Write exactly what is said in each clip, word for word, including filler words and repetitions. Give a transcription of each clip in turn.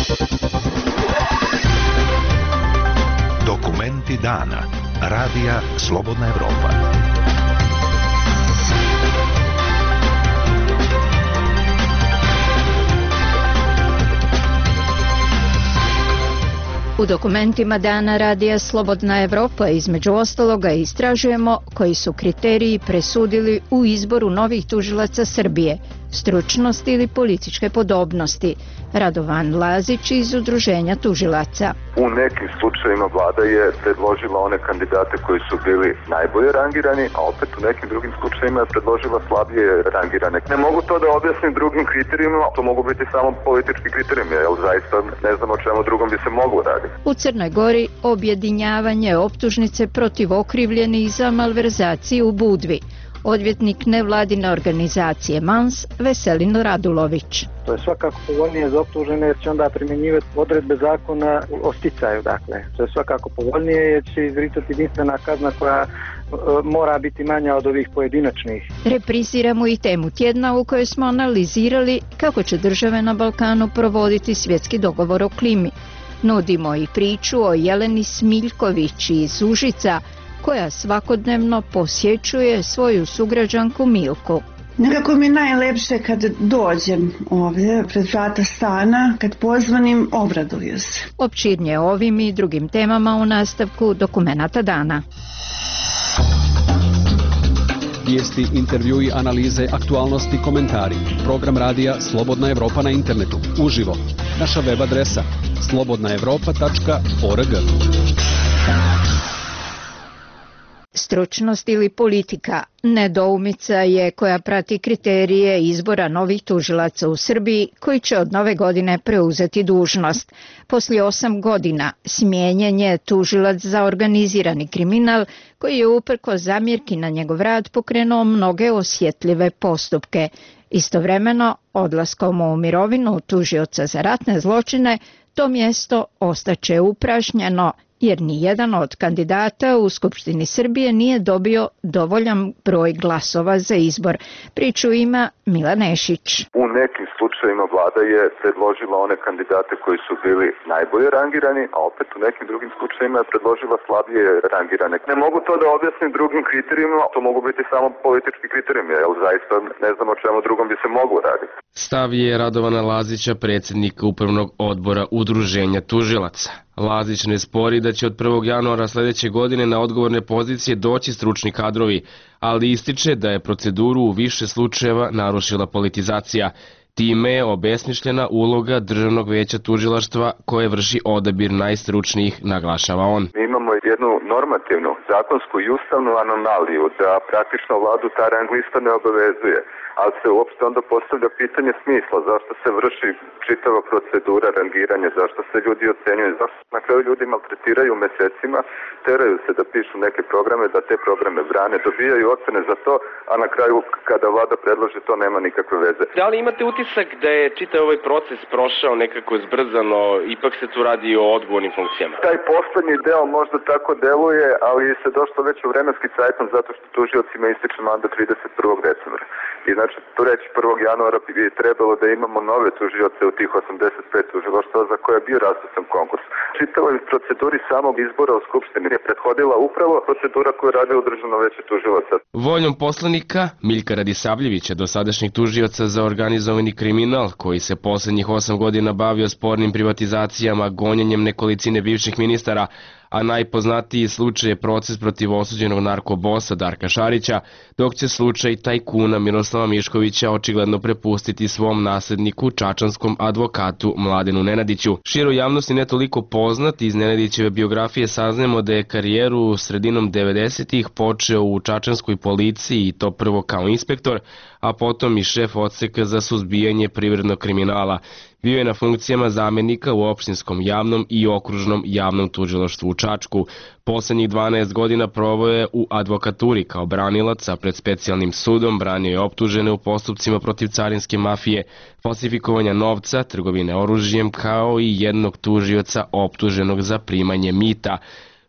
Dokumenti dana. Radija Slobodna Evropa. U dokumentima dana Radija Slobodna Evropa između ostaloga istražujemo koji su kriteriji presudili u izboru novih tužilaca Srbije, stručnost ili političke podobnosti. Radovan Lazić iz Udruženja tužilaca. U nekim slučajevima vlada je predložila one kandidate koji su bili najbolje rangirani, a opet u nekim drugim slučajevima je predložila slabije rangirane. Ne mogu to da objasnim drugim kriterijima, to mogu biti samo politički kriterijumi, jer zaista ne znam o čemu drugom bi se moglo raditi. U Crnoj Gori objedinjavanje optužnice protiv okrivljenih za malverzaciju u Budvi. Odvjetnik nevladine organizacije Mans Veselin Radulović. To je svakako povoljnije za optužene jer će onda primjenjivati odredbe zakona o sticaju. Dakle. To je svakako povoljnije jer će izricati jedinstvena kazna koja e, mora biti manja od ovih pojedinačnih. Repriziramo i temu tjedna u kojoj smo analizirali kako će države na Balkanu provoditi svjetski dogovor o klimi. Nudimo i priču o Jeleni Smiljković iz Užica, koja svakodnevno posjećuje svoju sugrađanku Milku. Nekako mi je najlepše kad dođem ovdje pred vrata stana, kad pozvanim, obraduju se. Opširnije ovim i drugim temama u nastavku dokumenata dana. Vijesti, intervjui, analize, aktualnosti, komentari. Program radija Slobodna Evropa na internetu, uživo. Naša web adresa slobodna evropa tačka org. Stručnost ili politika nedoumica je koja prati kriterije izbora novih tužilaca u Srbiji koji će od nove godine preuzeti dužnost. Poslije osam godina smijenjen je tužilac za organizirani kriminal koji je uprkos zamjerki na njegov rad pokrenuo mnoge osjetljive postupke. Istovremeno, odlaskom u mirovinu tužioca za ratne zločine, to mjesto ostaće upražnjeno jer ni jedan od kandidata u Skupštini Srbije nije dobio dovoljan broj glasova za izbor. Priču ima Mila Nešić. U nekim slučajevima vlada je predložila one kandidate koji su bili najbolje rangirani, a opet u nekim drugim slučajevima je predložila slabije rangirane. Ne mogu to da objasnim drugim kriterijima, to mogu biti samo politički kriterijumi, jer zaista ne znam o čemu drugom bi se moglo raditi. Stav je Radovana Lazića, predsjednika Upravnog odbora Udruženja tužilaca. Lazić ne spori da će od prvog januara sljedeće godine na odgovorne pozicije doći stručni kadrovi, ali ističe da je proceduru u više slučajeva narušila politizacija. Time je obesmišljena uloga Državnog veća tužilaštva koje vrši odabir najstručnijih, naglašava on. Mi imamo jednu normativnu, zakonsku i ustavnu anomaliju da praktično vladu ta rang lista ne obavezuje, ali se uopšte onda postavlja pitanje smisla, zašto se vrši čitava procedura rangiranja, zašto se ljudi ocenjuju, zašto na kraju ljudi maltretiraju mesecima, teraju se da pišu neke programe, da te programe brane, dobijaju ocene za to, a na kraju kada vlada predloži to nema nikakve veze. Da li imate utisak da je čitav ovaj proces prošao nekako zbrzano, ipak se tu radi o odgovornim funkcijama? Taj poslednji deo možda tako deluje, ali se došlo već u vremenski cajtnom zato što tužiocima ističe mandat trideset prvog decembra. I znači, tu reći prvog januara bi trebalo da imamo nove tužioce u tih osamdeset pet tužilaštva za koje je bio raspisan konkurs. Čitavoj proceduri samog izbora u Skupštini je prethodila upravo procedura koju je radilo Državno veće tužilaca. Voljom poslanika Miljka Radisavljevića, dosadašnjeg tužioca za organizovani kriminal, koji se posljednjih osam godina bavio spornim privatizacijama, gonjenjem nekolicine bivših ministara, a najpoznatiji slučaj je proces protiv osuđenog narkobosa Darka Šarića, dok će slučaj tajkuna Miroslava Miškovića očigledno prepustiti svom nasledniku, čačanskom advokatu Mladenu Nenadiću. Široj javnosti ne toliko poznat, iz Nenadićeve biografije saznajemo da je karijeru sredinom devedesetih počeo u čačanskoj policiji i to prvo kao inspektor, a potom i šef odseka za suzbijanje privrednog kriminala. Bio je na funkcijama zamjenika u opštinskom javnom i okružnom javnom tužilaštvu u Čačku. Poslednjih dvanaest godina proveo je u advokaturi kao branilac, a pred specijalnim sudom branio je optužene u postupcima protiv carinske mafije, falsifikovanja novca, trgovine oružjem, kao i jednog tužioca optuženog za primanje mita.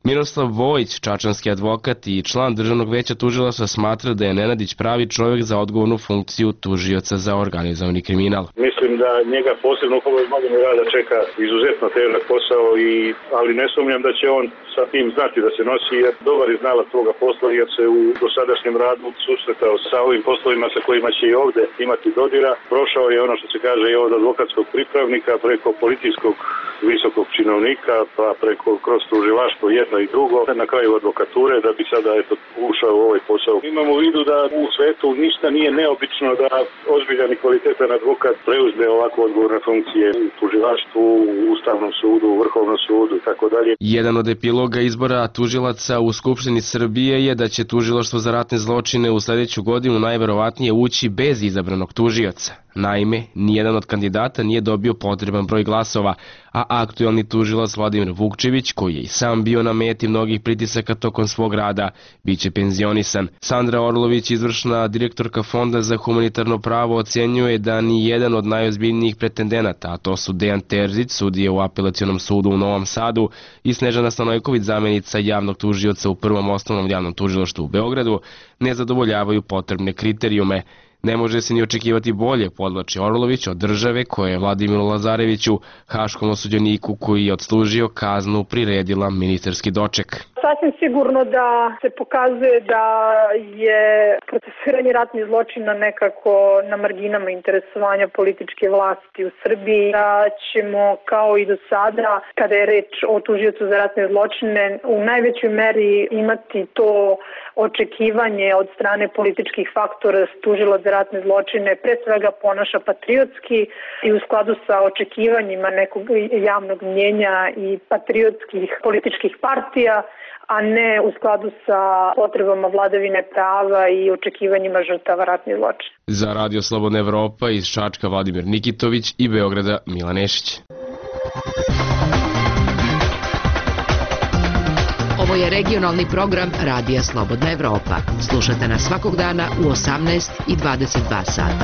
Miroslav Vojić, čačanski advokat i član Državnog veća tužilaštva, smatra da je Nenadić pravi čovjek za odgovornu funkciju tužioca za organizovani kriminal. Mislim da njega posebno u ovoj godini rada čeka izuzetno težak posao, i, ali ne sumnjam da će on sa tim znati da se nosi, jer dobar je znalac toga posla, jer se u dosadašnjem radu susretao sa ovim poslovima sa kojima će i ovde imati dodira. Prošao je ono što se kaže i od advokatskog pripravnika preko policijskog visokog činovnika, pa preko kroz tužilaštvo jedno i drugo, na kraju advokature, da bi sada eto, ušao u ovaj posao. Imamo u vidu da u svetu ništa nije neobično da ozbiljan i kvalitetan advokat preuzme ovako odgovorne funkcije u tužilaštvu, u Ustavnom sudu, u Vrhovnom sudu i tako dalje. Jedan od epiloga izbora tužilaca u Skupštini Srbije je da će tužilaštvo za ratne zločine u sledeću godinu najverovatnije ući bez izabranog tužioca. Naime, nijedan od kandidata nije dobio potreban broj glasova, a aktuelni tužilac Vladimir Vukčević, koji je i sam bio na meti mnogih pritisaka tokom svog rada, biće penzionisan. Sandra Orlović, izvršna direktorka Fonda za humanitarno pravo, ocenjuje da ni jedan od najozbiljnijih pretendenata, a to su Dejan Terzić, sudija u Apelacionom sudu u Novom Sadu, i Snežana Stanojković, zamenica javnog tužioca u Prvom osnovnom javnom tužilaštvu u Beogradu, ne zadovoljavaju potrebne kriterijume. Ne može se ni očekivati bolje, podvlači Orlović, od države koja je Vladimiru Lazareviću, haškom osuđeniku koji je odslužio kaznu, priredila ministarski doček. Sasvim sigurno da se pokazuje da je procesuiranje ratnih zločina nekako na marginama interesovanja političke vlasti u Srbiji, da ćemo kao i do sada, kada je reč o tužiocu za ratne zločine, u najvećoj meri imati to očekivanje od strane političkih faktora tužila za ratne zločine, pre svega ponaša patriotski i u skladu sa očekivanjima nekog javnog mnjenja i patriotskih političkih partija, a ne u skladu sa potrebama vladavine prava i očekivanjima žrtava ratnih zločina. Za Radio Slobodna Evropa iz Čačka Vladimir Nikitović i Beograda Milan Nešić. Ovo je regionalni program Radija Slobodna Evropa. Slušate nas svakog dana u osamnaest i dvadeset dva sata.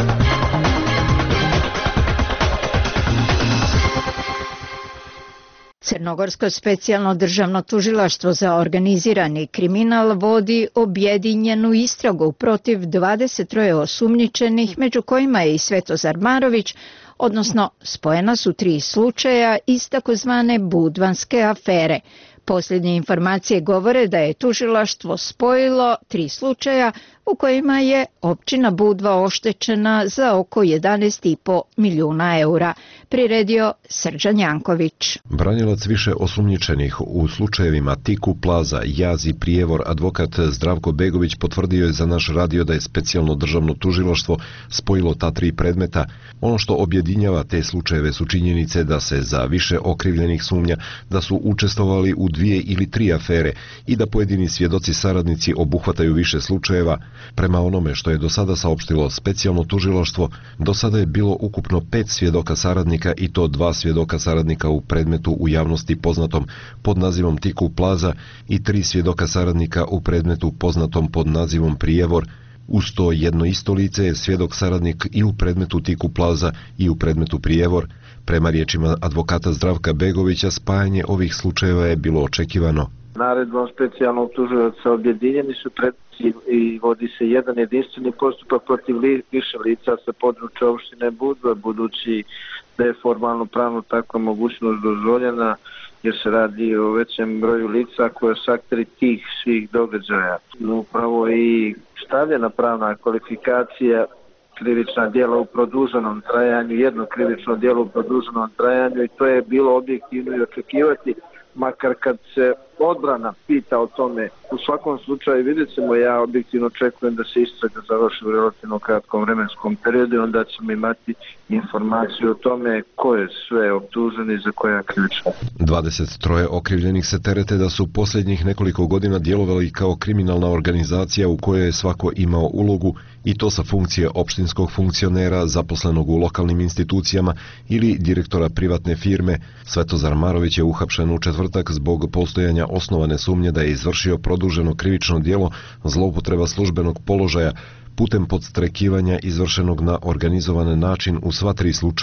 Crnogorsko specijalno državno tužilaštvo za organizirani kriminal vodi objedinjenu istragu protiv dvadeset troje osumnjičenih, među kojima je i Svetozar Marović, odnosno spojena su tri slučaja iz takozvane Budvanske afere. Posljednje informacije govore da je tužilaštvo spojilo tri slučaja u kojima je općina Budva oštećena za oko jedanaest i po milijuna eura, priredio Srđan Janković. Branilac više osumnjičenih u slučajevima Tiku Plaza, Jaz i Prijevor, advokat Zdravko Begović, potvrdio je za naš radio da je specijalno državno tužilaštvo spojilo ta tri predmeta. Ono što objedinjava te slučajeve su činjenice da se za više okrivljenih sumnja da su učestvovali u dvije ili tri afere i da pojedini svjedoci saradnici obuhvataju više slučajeva. Prema onome što je do sada saopštilo specijalno tužilaštvo, do sada je bilo ukupno pet svjedoka saradnika, i to dva svjedoka saradnika u predmetu u javnosti poznatom pod nazivom Tiku Plaza i tri svjedoka saradnika u predmetu poznatom pod nazivom Prijevor. Uz to jedno isto lice je svjedok saradnik i u predmetu Tiku Plaza i u predmetu Prijevor. Prema riječima advokata Zdravka Begovića, spajanje ovih slučajeva je bilo očekivano. Naredbom specijalnog tužioca objedinjeni su predmeti i vodi se jedan jedinstveni postupak protiv li, više lica sa područja opštine Budva, budući da je formalno pravno takva mogućnost dozvoljena, jer se radi o većem broju lica koje su akteri tih svih događaja. Upravo i stavljena pravna kvalifikacija krivična djela u produženom trajanju, jedno krivično djelo u produženom trajanju, i to je bilo objektivno i očekivati, makar kad se odbrana pita o tome. U svakom slučaju vidjet ćemo, ja objektivno očekujem da se istraga završi u relativno kratkom vremenskom periodu, onda ćemo imati informaciju o tome ko je sve optužen i za koja krivična. dvadeset troje okrivljenih se terete da su posljednjih nekoliko godina djelovali kao kriminalna organizacija u kojoj je svako imao ulogu, i to sa funkcije opštinskog funkcionera, zaposlenog u lokalnim institucijama ili direktora privatne firme. Svetozar Marović je uhapšen u četvrtak zbog postojanja osnovane sumnje da je izvršio produženo krivično djelo zloupotreba službenog položaja putem podstrekivanja izvršenog na organizovan način u sva tri slučaja.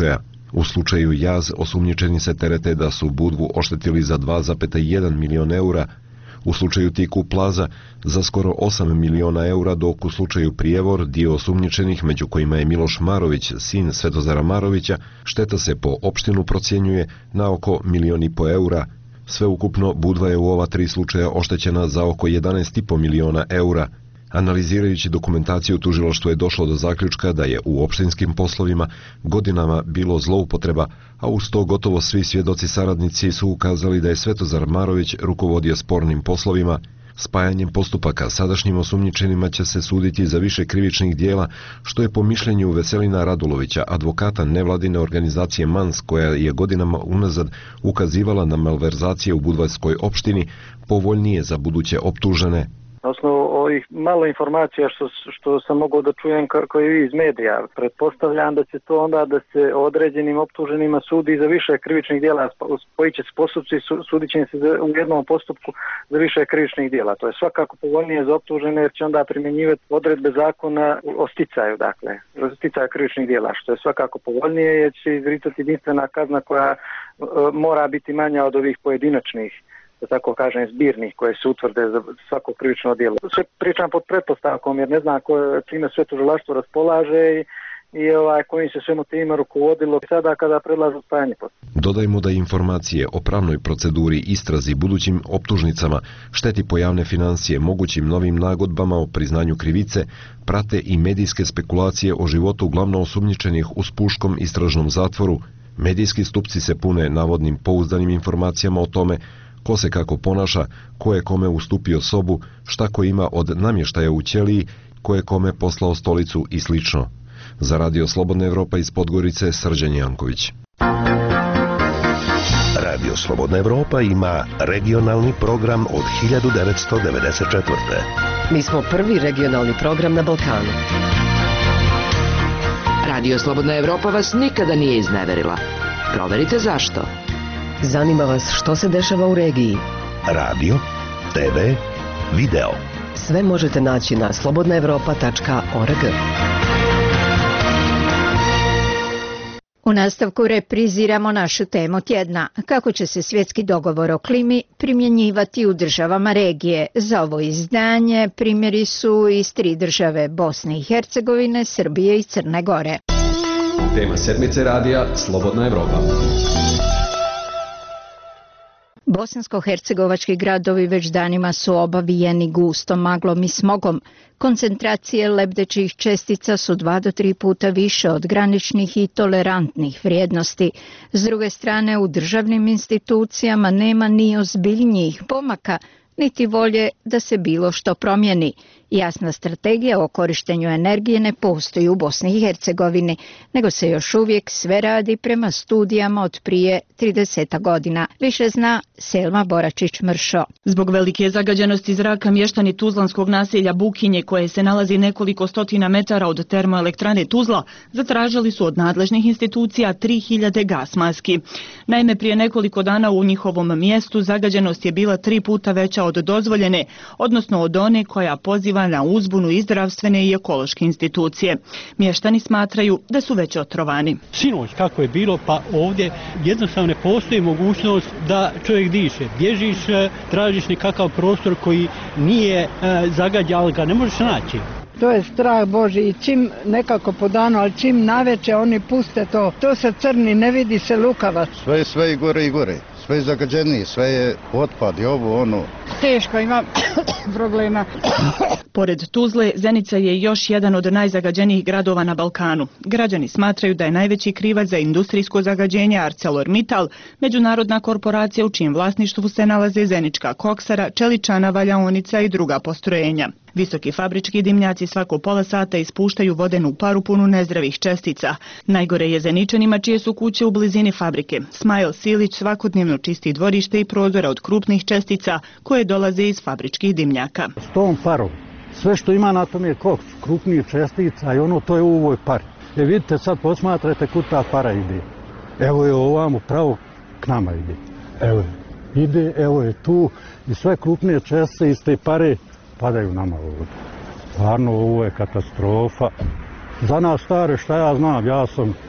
U slučaju Jaz osumnjičeni se terete da su Budvu oštetili za dva zarez jedan milion eura, u slučaju Tiku Plaza za skoro osam miliona eura, dok u slučaju Prijevor dio osumnjičenih, među kojima je Miloš Marović, sin Svetozara Marovića, šteta se po opštinu procjenjuje na oko milion i po eura. Sveukupno Budva je u ova tri slučaja oštećena za oko jedanaest i po miliona eura. Analizirajući dokumentaciju, tužilaštvo je došlo do zaključka da je u opštinskim poslovima godinama bilo zloupotreba, a uz to gotovo svi svjedoci saradnici su ukazali da je Svetozar Marović rukovodio spornim poslovima. Spajanjem postupaka sadašnjim osumnjičenima će se suditi za više krivičnih dijela, što je po mišljenju Veselina Radulovića, advokata nevladine organizacije Mans, koja je godinama unazad ukazivala na malverzacije u budvarskoj opštini, povoljnije za buduće optužene. Na osnovu ovih malo informacija što, što sam mogao da čujem kako i iz medija, pretpostavljam da će to onda da se određenim optuženima sudi za više krivičnih dijela, spojit će se postupci i sudit će se u jednom postupku za više krivičnih dijela. To je svakako povoljnije za optužene jer će onda primjenjivati odredbe zakona o sticaju, dakle, o sticaju krivičnih dijela, što je svakako povoljnije jer će izricati jedinstvena kazna koja e, mora biti manja od ovih pojedinačnih, da tako kažem, zbirnih koje se utvrde za svako krivično djelo. Sve pričam pod pretpostavkom jer ne znam koje, čime sve tužilaštvo raspolaže i, i ovaj, kojim se svemu time rukovodilo sada kada predlažu spajanje postupka. Dodajmo da informacije o pravnoj proceduri, istrazi, budućim optužnicama, šteti po javne financije, mogućim novim nagodbama o priznanju krivice, prate i medijske spekulacije o životu glavno osumnjičenih u Spuškom istražnom zatvoru. Medijski stupci se pune navodnim pouzdanim informacijama o tome ko se kako ponaša, ko je kome ustupio sobu, šta ko ima od namještaja u ćeliji, ko je kome poslao stolicu i slično. Za Radio Slobodna Evropa iz Podgorice, Srđan Janković. Radio Slobodna Evropa ima regionalni program od hiljadu devetsto devedeset četvrte. Mi smo prvi regionalni program na Balkanu. Radio Slobodna Evropa vas nikada nije izneverila. Proverite zašto. Zanima vas što se dešava u regiji? Radio, te ve, video. Sve možete naći na slobodna evropa tačka org. U nastavku repriziramo našu temu tjedna. Kako će se svjetski dogovor o klimi primjenjivati u državama regije? Za ovo izdanje primjeri su iz tri države Bosne i Hercegovine, Srbije i Crne Gore. Tema sedmice radija Slobodna Evropa. Bosansko-hercegovački gradovi već danima su obavijeni gustom maglom i smogom. Koncentracije lebdećih čestica su dva do tri puta više od graničnih i tolerantnih vrijednosti. S druge strane, u državnim institucijama nema ni ozbiljnijih pomaka, niti volje da se bilo što promijeni. Jasna strategija o korištenju energije ne postoji u Bosni i Hercegovini, nego se još uvijek sve radi prema studijama od prije trideset godina. Više zna Selma Boračić-Mršo. Zbog velike zagađenosti zraka mještani tuzlanskog naselja Bukinje, koje se nalazi nekoliko stotina metara od termoelektrane Tuzla, zatražili su od nadležnih institucija tri hiljade gas maski. Naime, prije nekoliko dana u njihovom mjestu zagađenost je bila tri puta veća od dozvoljene, odnosno od one koja poziva na uzbunu i zdravstvene i ekološke institucije. Mještani smatraju da su već otrovani. Sinoć kako je bilo, pa ovdje jednostavno ne postoji mogućnost da čovjek diše. Bježiš, tražiš nekakav prostor koji nije zagađen, ali ga ne možeš naći. To je strah Boži i čim nekako po danu, ali čim naveče oni puste to, to se crni, ne vidi se lukavac. Sve je sve i gore i gore, sve je zagađenije, sve je otpad i ovo ono. Teško ima problema. Pored Tuzle, Zenica je još jedan od najzagađenijih gradova na Balkanu. Građani smatraju da je najveći krivac za industrijsko zagađenje ArcelorMittal, međunarodna korporacija u čijem vlasništvu se nalaze Zenička koksara, čeličana, valjaonica i druga postrojenja. Visoki fabrički dimnjaci svako pola sata ispuštaju vodenu paru punu nezdravih čestica. Najgore je Zeničanima čije su kuće u blizini fabrike. Smajl Silić svakodnevno čisti dvorište i prozora od krupnih čestica koje dolaze iz fabričkih dimnjaka. S tom parom, sve što ima na tom je koks, krupnih čestica i ono to je u ovoj pari. E vidite, sad posmatrate kud ta para ide. Evo je ovamo pravo k nama ide. Evo ide, evo je tu i sve krupnije čestice iz te pare padaju nama ovdje. Stvarno ovo je katastrofa. Za nas stare, šta ja znam, ja sam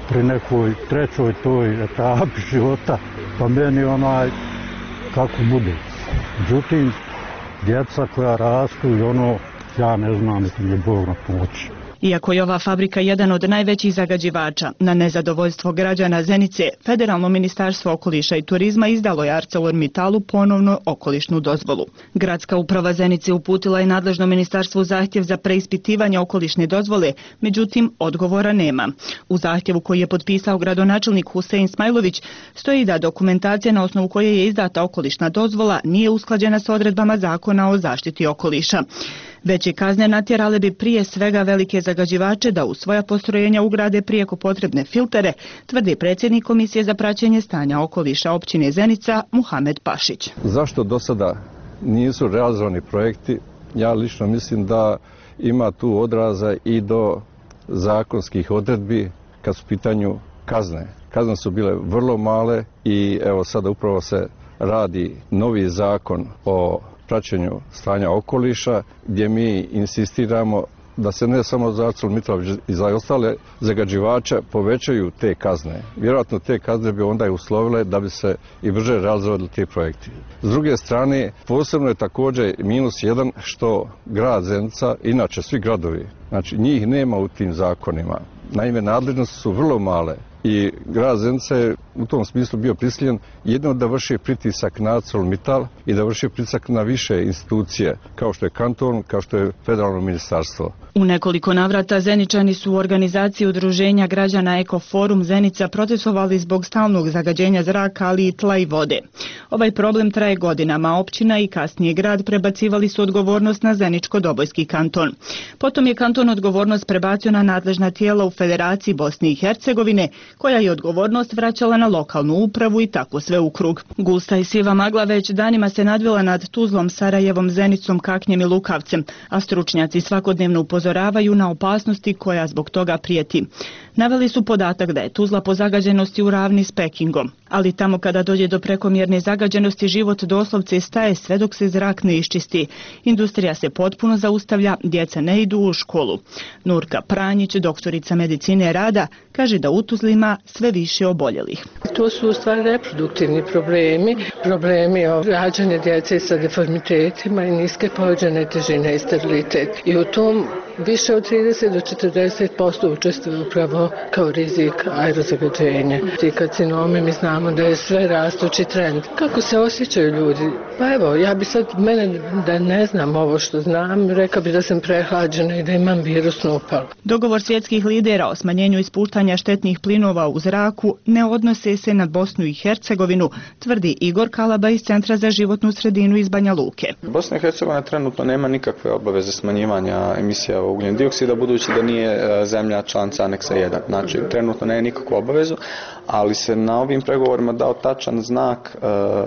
pri nekoj trećoj toj etapi života, pa meni onaj kako bude. Međutim, djeca koja rastu i ono, ja ne znam, niti mi je Bog na pomoći. Iako je ova fabrika jedan od najvećih zagađivača, na nezadovoljstvo građana Zenice, Federalno ministarstvo okoliša i turizma izdalo je ArcelorMittalu ponovno okolišnu dozvolu. Gradska uprava Zenice uputila je nadležno ministarstvu zahtjev za preispitivanje okolišne dozvole, međutim odgovora nema. U zahtjevu koji je potpisao gradonačelnik Husein Smajlović stoji da dokumentacija na osnovu koje je izdata okolišna dozvola nije usklađena s odredbama zakona o zaštiti okoliša. Veće kazne natjerale bi prije svega velike zagađivače da u svoja postrojenja ugrade prijeko potrebne filtere, tvrdi predsjednik Komisije za praćenje stanja okoliša općine Zenica Muhamed Pašić. Zašto do sada nisu realizovani projekti? Ja lično mislim da ima tu odraza i do zakonskih odredbi kad su u pitanju kazne. Kazne su bile vrlo male i evo sada upravo se radi novi zakon o praćenju stanja okoliša, gdje mi insistiramo da se ne samo za ArcelorMittal i za ostale zagađivače povećaju te kazne. Vjerojatno te kazne bi onda i uslovile da bi se i brže realizovali ti projekti. S druge strane, posebno je također minus jedan što grad Zenica, inače svi gradovi, znači njih nema u tim zakonima. Naime, nadležnosti su vrlo male i grad Zenica je u tom smislu bio prisiljen jedno da vrši pritisak na ArcelorMittal i da vrši pritisak na više institucije, kao što je kanton, kao što je federalno ministarstvo. U nekoliko navrata Zeničani su u organizaciji udruženja građana Ekoforum Zenica protestovali zbog stalnog zagađenja zraka, ali i tla i vode. Ovaj problem traje godinama. Općina i kasnije grad prebacivali su odgovornost na Zeničko-Dobojski kanton. Potom je kanton odgovornost prebacio na nadležna tijela u Federaciji Bosne i Hercegovine, koja je odgovornost vraćala na lokalnu upravu i tako sve u krug. Gusta i siva magla već danima se nadvila nad Tuzlom, Sarajevom, Zenicom, Kaknjem i Lukavcem, a stručnjaci svakodnevno upozoravaju na opasnosti koja zbog toga prijeti. Naveli su podatak da je Tuzla po zagađenosti u ravni s Pekingom, ali tamo kada dođe do prekomjerne zagađenosti život doslovce staje sve dok se zrak ne iščisti. Industrija se potpuno zaustavlja, djeca ne idu u školu. Nurka Pranjić, doktorica medicine rada, kaže da u Tuzli ima sve više oboljelih. To su u stvari reproduktivni problemi, problemi o rađanju djece sa deformitetima i niske povećane težine i sterilitet. I u tom više od trideset do četrdeset posto učestvuje upravo kao rizik aerozagađenja. Ti karcinomi, mi znamo da je sve rastući trend. Kako se osjećaju ljudi? Pa evo, ja bi sad, mene da ne znam ovo što znam, rekao bi da sam prehlađena i da imam virusnu upalu. Dogovor svjetskih lidera o smanjenju ispuštanja štetnih plinova u zraku ne odnose se na Bosnu i Hercegovinu, tvrdi Igor Kalaba iz Centra za životnu sredinu iz Banja Luke. Bosna i Hercegovina trenutno nema nikakve obaveze smanjivanja emisija ugljen dioksida, budući da nije zemlja članica aneksa jedan. Znači, trenutno nema nikakvu obavezu, ali se na ovim pregovorima dao tačan znak,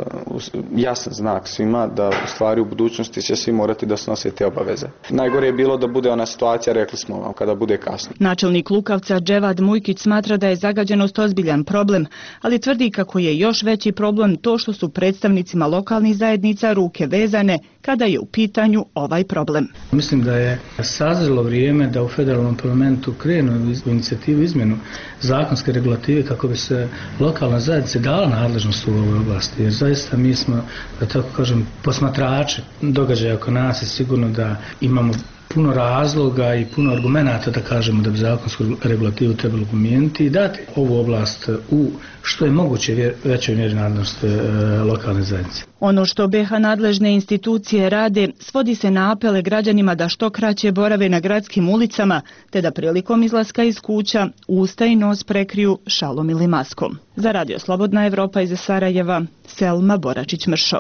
jasan znak svima da u stvari u budućnosti će svi morati da snose te obaveze. Najgore je bilo da bude ona situacija, rekli smo vam, kada bude kasno. Načelnik Lukavca Dževad Mujkić smatra da je zagađenost ozbiljan problem, ali tvrdi kako je još veći problem to što su predstavnicima lokalnih zajednica ruke vezane kada je u pitanju ovaj problem. Mislim da je sazrelo vrijeme da u federalnom parlamentu krenu u inicijativu izmjenu zakonske regulative kako bi se lokalna zajednica dala nadležnost u ovoj oblasti. Jer zaista mi smo, da tako kažem, posmatrači događaja oko nas i sigurno da imamo puno razloga i puno argumenata da kažemo da bi zakonsku regulativu trebalo promijeniti i dati ovu oblast u što je moguće većoj mjeri nadležnost lokalne zajednice. Ono što B iH nadležne institucije rade svodi se na apele građanima da što kraće borave na gradskim ulicama, te da prilikom izlaska iz kuća usta i nos prekriju šalom ili maskom. Za Radio Slobodna Evropa iz Sarajeva, Selma Boračić-Mršo.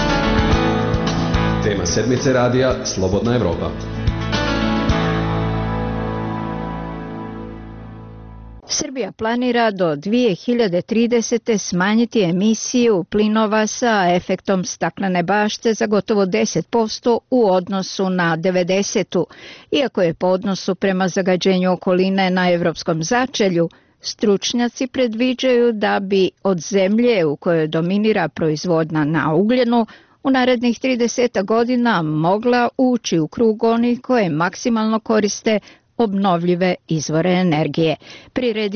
Tema sedmice radija Slobodna Evropa. Srbija planira do dvije hiljade tridesete. smanjiti emisiju plinova sa efektom staklene bašte za gotovo deset posto u odnosu na devedesetu. Iako je po odnosu prema zagađenju okoline na evropskom začelju, stručnjaci predviđaju da bi od zemlje u kojoj dominira proizvodnja na ugljenu u narednih trideset godina mogla ući u krug onih koje maksimalno koriste obnovljive izvore energije, priredio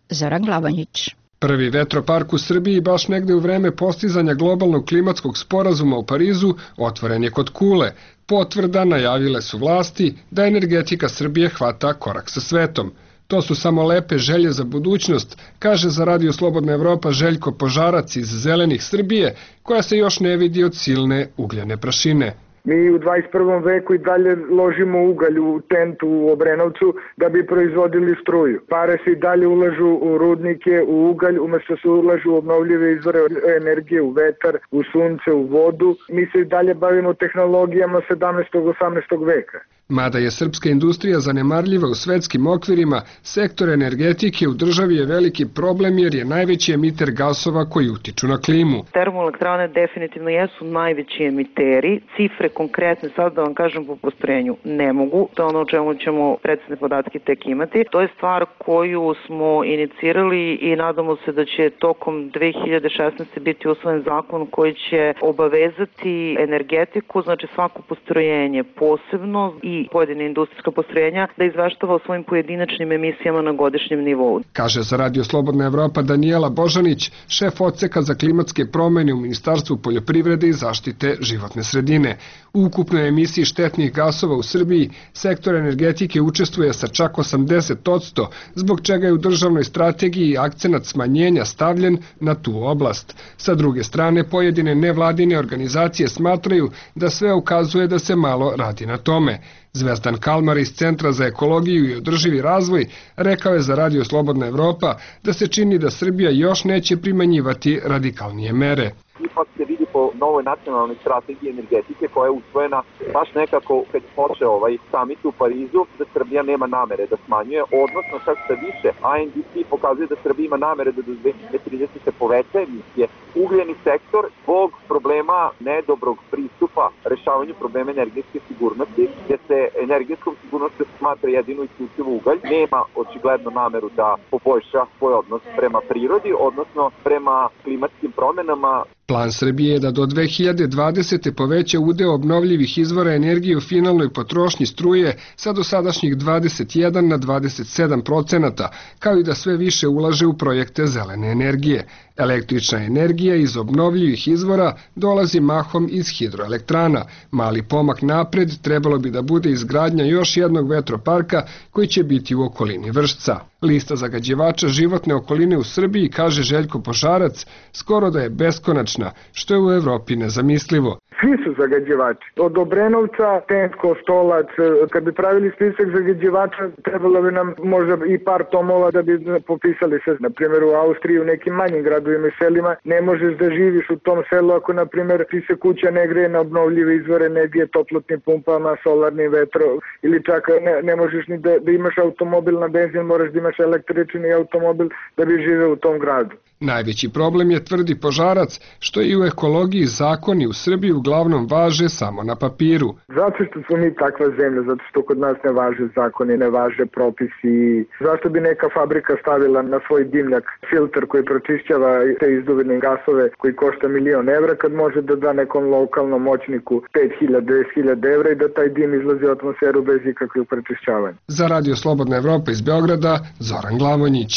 Zoran Glavonjić. Prvi vetropark u Srbiji baš negde u vreme postizanja globalnog klimatskog sporazuma u Parizu otvoren je kod Kule. Potvrda najavile su vlasti da energetika Srbije hvata korak sa svetom. To su samo lepe želje za budućnost, kaže za Radio Slobodna Evropa Željko Požarac iz Zelenih Srbije, koja se još ne vidi od silne ugljene prašine. Mi u dvadeset prvom veku i dalje ložimo ugalj u tentu u Obrenovcu da bi proizvodili struju. Pare se i dalje ulažu u rudnike, u ugalj, umesto se ulažu u obnovljive izvore energije, u vetar, u sunce, u vodu. Mi se i dalje bavimo tehnologijama sedamnaestog i osamnaestog veka. Mada je srpska industrija zanemarljiva u svetskim okvirima, sektor energetike u državi je veliki problem jer je najveći emiter gasova koji utiču na klimu. Termoelektrane definitivno jesu najveći emiteri. Cifre konkretne, sad da vam kažem po postrojenju, ne mogu. To je ono o čemu ćemo precizne podatke tek imati. To je stvar koju smo inicirali i nadamo se da će tokom dve hiljade šesnaeste. biti usvojen zakon koji će obavezati energetiku, znači svako postrojenje posebno i pojedine industrijska postrojenja da izveštava o svojim pojedinačnim emisijama na godišnjem nivou. Kaže za Radio Slobodna Evropa Danijela Božanić, šef odseka za klimatske promene u Ministarstvu poljoprivrede i zaštite životne sredine. U ukupnoj emisiji štetnih gasova u Srbiji sektor energetike učestvuje sa čak osamdeset posto, zbog čega je u državnoj strategiji akcenat smanjenja stavljen na tu oblast. Sa druge strane, pojedine nevladine organizacije smatraju da sve ukazuje da se malo radi na tome. Zvezdan Kalmar iz Centra za ekologiju i održivi razvoj rekao je za Radio Slobodna Evropa da se čini da Srbija još neće primenjivati radikalnije mere. Ipak se vidi po novoj nacionalnoj strategiji energetike koja je usvojena baš nekako kad počeo ovaj samit u Parizu, da Srbija nema namere da smanjuje, odnosno čak sve više A N D C pokazuje da Srbija ima namere da do dve hiljade tridesete. poveća emisije. Ugljeni sektor zbog problema nedobrog pristupa rešavanju problema energetske sigurnosti, gdje se energetskom sigurnosti smatra jedino isključivo ugalj, nema očigledno nameru da poboljša svoj odnos prema prirodi, odnosno prema klimatskim promenama. Plan Srbije je da do dve hiljade dvadesete. poveća udeo obnovljivih izvora energije u finalnoj potrošnji struje sa dosadašnjih dvadeset jedan na dvadeset sedam procenata, kao i da sve više ulaže u projekte zelene energije. Električna energija iz obnovljivih izvora dolazi mahom iz hidroelektrana. Mali pomak napred trebalo bi da bude izgradnja još jednog vetroparka koji će biti u okolini Vršca. Lista zagađivača životne okoline u Srbiji, kaže Željko Požarac, skoro da je beskonačna, što je u Evropi nezamislivo. Svi su zagađivači. Od Obrenovca, Tensko, Stolac, kad bi pravili spisak zagađivača, trebalo bi nam možda i par tomova da bi popisali sve. Na primjer, u Austriji, u nekim manjim gradovima i selima, ne možeš da živiš u tom selu ako, na primjer, ti se kuća ne greje na obnovljive izvore energije, toplotnim pumpama, solarnim vetro, ili čak ne, ne možeš ni da, da imaš automobil na benzin, moraš da imaš električni automobil da bi živeo u tom gradu. Najveći problem je, tvrdi Požarac, što i u ekologiji zakoni u Srbiji uglavnom važe samo na papiru. Zato što smo mi takva zemlja, zato što kod nas ne važe zakoni, ne važe propisi. Zašto bi neka fabrika stavila na svoj dimnjak filter koji pročišćava te izduvene gasove koji košta milion evra, kad može da da nekom lokalnom moćniku pet hiljada, deset hiljada evra i da taj dim izlazi u atmosferu bez ikakvih prečišćavanja. Za Radio Slobodna Evropa iz Beograda, Zoran Glavonjić.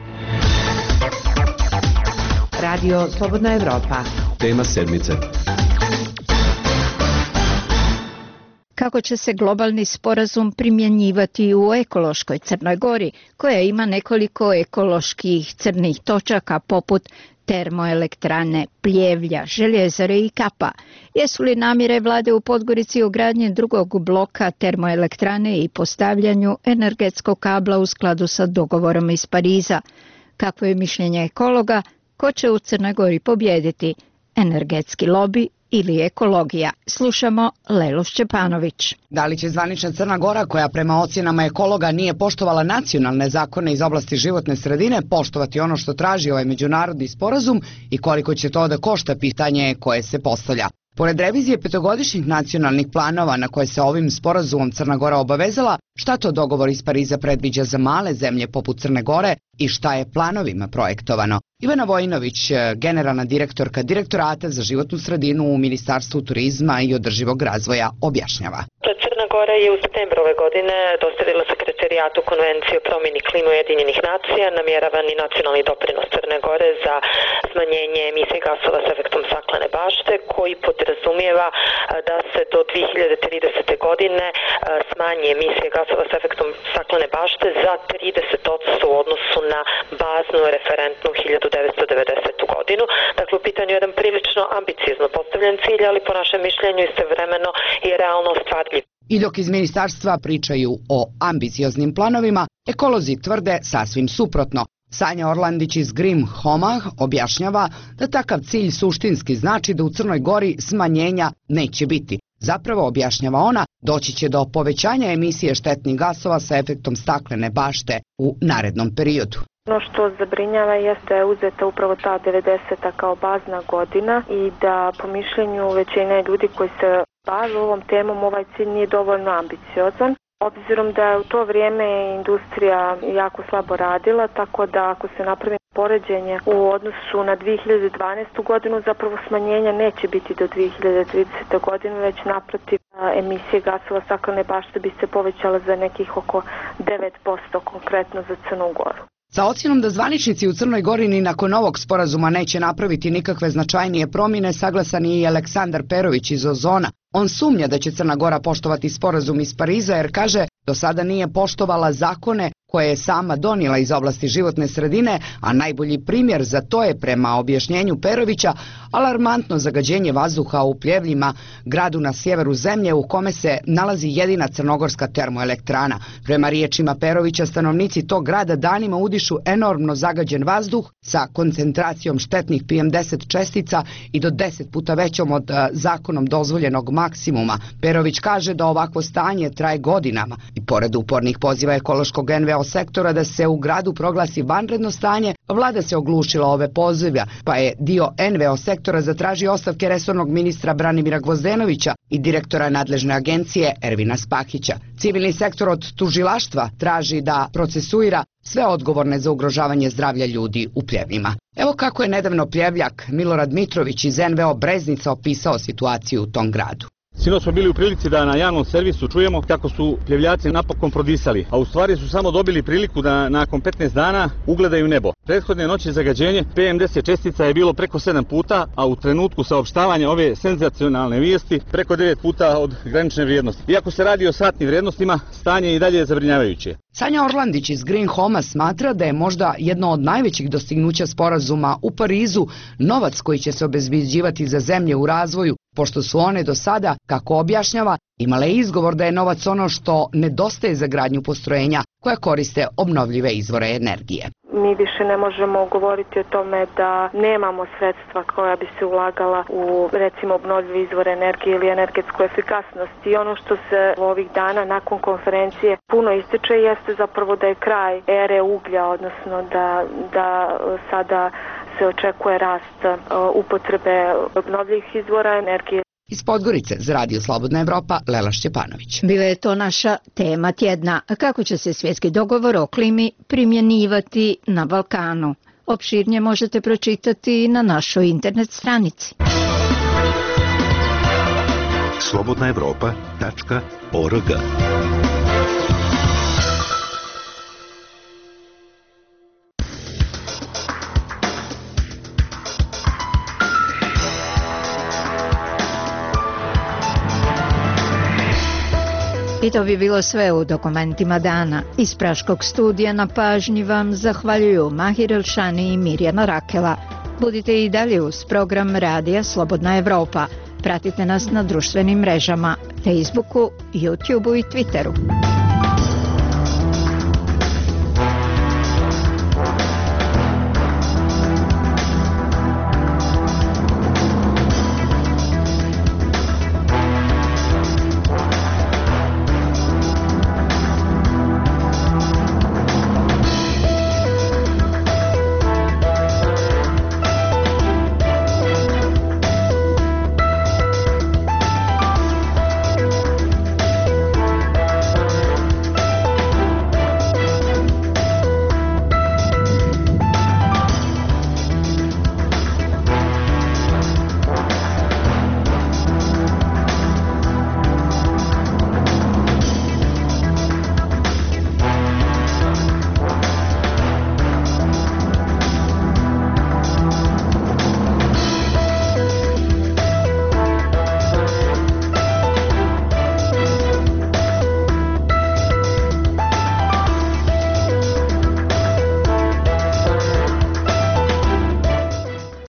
Radio Slobodna Evropa. Tema sedmice. Kako će se globalni sporazum primjenjivati u ekološkoj Crnoj Gori, koja ima nekoliko ekoloških crnih točaka poput termoelektrane Pljevlja, Željezare i Kapa? Jesu li namjere vlade u Podgorici o gradnji drugog bloka termoelektrane i postavljanju energetskog kabla u skladu sa dogovorom iz Pariza? Kakvo je mišljenje ekologa? Ko će u Crnoj Gori pobjediti? Energetski lobi ili ekologija? Slušamo Lelu Šćepanović. Da li će zvanična Crna Gora, koja prema ocjenama ekologa nije poštovala nacionalne zakone iz oblasti životne sredine, poštovati ono što traži ovaj međunarodni sporazum i koliko će to da košta, pitanje koje se postavlja. Pored revizije petogodišnjih nacionalnih planova na koje se ovim sporazumom Crna Gora obavezala, šta to dogovor iz Pariza predviđa za male zemlje poput Crne Gore i šta je planovima projektovano? Ivana Vojinović, generalna direktorka Direktorata za životnu sredinu u Ministarstvu turizma i održivog razvoja, objašnjava. Crna Gora Gora je u septembru ove godine dostavila sekretarijatu Konvencije o promjeni klime Ujedinjenih nacija namjeravani nacionalni doprinos Crne Gore za smanjenje emisije gasova s efektom staklene bašte, koji podrazumijeva da se do dvije hiljade tridesete. godine smanji emisije gasova s efektom staklene bašte za trideset posto u odnosu na baznu referentnu hiljadu devetsto devedesetu. godinu. Dakle, u pitanju je jedan prilično ambiciozno postavljen cilj, ali po našem mišljenju istovremeno je realno ostvarljiv. I dok iz ministarstva pričaju o ambicioznim planovima, ekolozi tvrde sasvim suprotno. Sanja Orlandić iz Grim Homa objašnjava da takav cilj suštinski znači da u Crnoj Gori smanjenja neće biti. Zapravo, objašnjava ona, doći će do povećanja emisije štetnih gasova sa efektom staklene bašte u narednom periodu. Ono što zabrinjava jeste da je uzeta upravo ta devedeseta kao bazna godina i da po mišljenju većine ljudi koji se bave ovom temom ovaj cilj nije dovoljno ambiciozan. Obzirom da je u to vrijeme industrija jako slabo radila, tako da ako se napravi poređenje u odnosu na dvije hiljade dvanaestu. godinu, zapravo smanjenja neće biti do dvije hiljade tridesete. godine, već naprotiv emisije gasova staklene bašte bi se povećala za nekih oko devet posto konkretno za Crnu Goru. Sa ocjenom da zvaničnici u Crnoj Gori ni nakon ovog sporazuma neće napraviti nikakve značajnije promjene, saglasan je i Aleksandar Perović iz Ozona. On sumnja da će Crna Gora poštovati sporazum iz Pariza jer kaže do sada nije poštovala zakone koje je sama donijela iz oblasti životne sredine, a najbolji primjer za to je, prema objašnjenju Perovića, alarmantno zagađenje vazduha u Pljevljima, gradu na sjeveru zemlje u kome se nalazi jedina crnogorska termoelektrana. Prema riječima Perovića, stanovnici tog grada danima udišu enormno zagađen vazduh sa koncentracijom štetnih P M deset čestica i do deset puta većom od zakonom dozvoljenog maksimuma. Perović kaže da ovakvo stanje traje godinama i pored upornih poziva ekološkog N V O sektora da se u gradu proglasi vanredno stanje, vlada se oglušila ove pozive, pa je dio N V O sektora zatražio ostavke resornog ministra Branimira Gvozdenovića i direktora nadležne agencije Ervina Spahića. Civilni sektor od tužilaštva traži da procesuira sve odgovorne za ugrožavanje zdravlja ljudi u Pljevljima. Evo kako je nedavno Pljevljak Milorad Mitrović iz N V O Breznica opisao situaciju u tom gradu. Sinoć smo bili u prilici da na javnom servisu čujemo kako su Pljevljaci napokon prodisali, a u stvari su samo dobili priliku da nakon petnaest dana ugledaju nebo. Prethodne noći zagađenje P M deset čestica je bilo preko sedam puta, a u trenutku saopštavanja ove senzacionalne vijesti preko devet puta od granične vrijednosti. Iako se radi o satnim vrijednostima, stanje je i dalje zabrinjavajuće. Sanja Orlandić iz Green Homa smatra da je možda jedno od najvećih dostignuća sporazuma u Parizu novac koji će se obezbeđivati za zemlje u razvoju, pošto su one do sada, kako objašnjava, imale izgovor da je novac ono što nedostaje za gradnju postrojenja koja koriste obnovljive izvore energije. Mi više ne možemo govoriti o tome da nemamo sredstva koja bi se ulagala u, recimo, obnovljive izvore energije ili energetsku efikasnost. I ono što se ovih dana nakon konferencije puno ističe jeste zapravo da je kraj ere uglja, odnosno da, da sada se očekuje rast upotrebe obnovljivih izvora energije. Iz Podgorice za Radio Slobodna Evropa, Lela Šćepanović. Bila je to naša tema tjedna. Kako će se svjetski dogovor o klimi primjenjivati na Balkanu? Opširnije možete pročitati na našoj internet stranici. slobodna evropa tačka org. I to bi bilo sve u dokumentima dana. Iz Praškog studija na pažnji vam zahvaljuju Mahir Elšani i Mirjana Rakela. Budite i dalje uz program Radija Slobodna Evropa. Pratite nas na društvenim mrežama, Facebooku, YouTubeu i Twitteru.